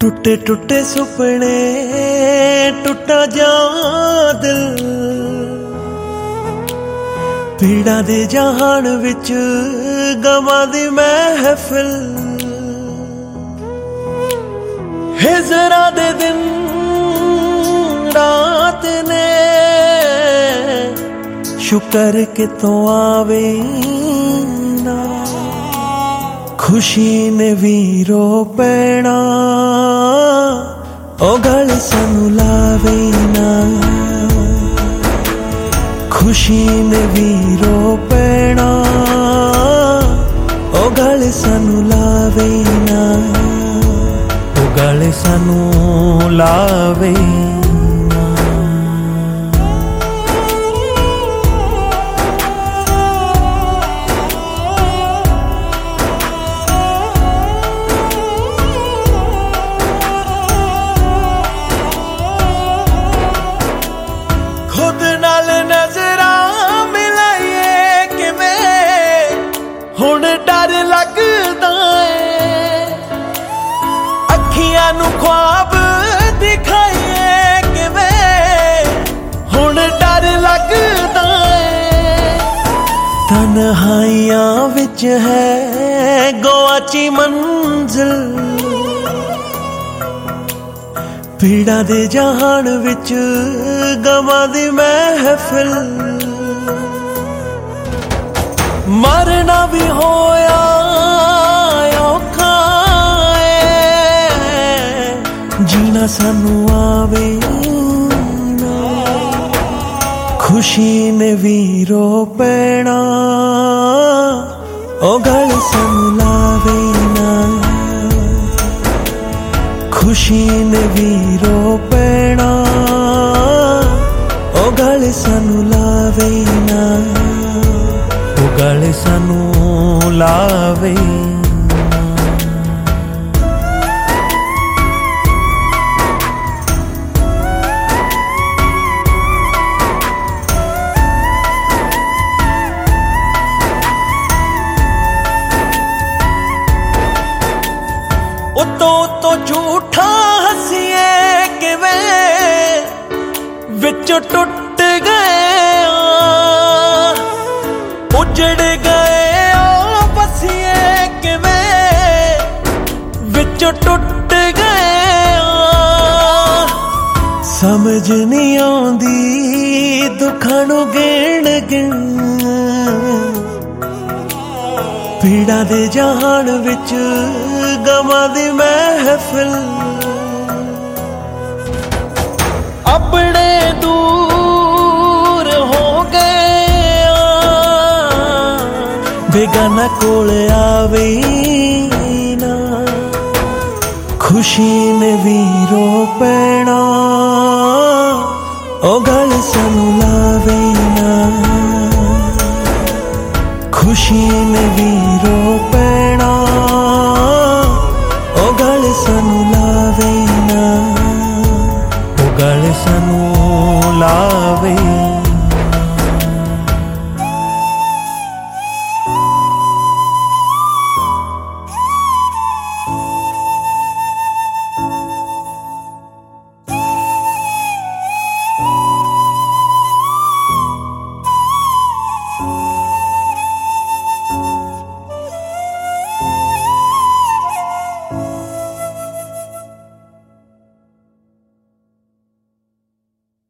टूटे टूटे सुपने टूटा जा दिल पीड़ा दे जहान विच गवां दी महफिल हिजरा दे दिन रात ने शुक्र के तो आवे ना खुशी ने वीरो पैना ओ गल सानू लावे ना खुशी ने वीरो पैना ओ गल सानू लावे ना ओ गल सानू लावे खुद नाल नजरा मिलाइए किवें हुण डर लगदा है अखियां नू ख्वाब दिखाइए किवें हुण डर लगदा है तन्हाइयां विच है गोआची मंजिल पीड़ा दे जहान विच गवां दी महफिल मरना भी होया औखा है जीना सानू आवे ना खुशी ने वीरो पैना ओ गल सानू लावे ना खुशी ने वीरो पैना ओ गल सानू लावे ना ओ गल सानू लावे तो झूठा हसीए किवें विचों टुट गए उजड़ गए बसीए किवें विचों टुट गए समझ नहीं आउंदी दुखां नूं गिण गिण पीड़ा दे जहान विच गवां दी महफिल अपने दूर हो गए बेगाना कोल आवे ना खुशी ने वीरो पैना ओ गल सानू लावे ना खुशी ने वीरो पैना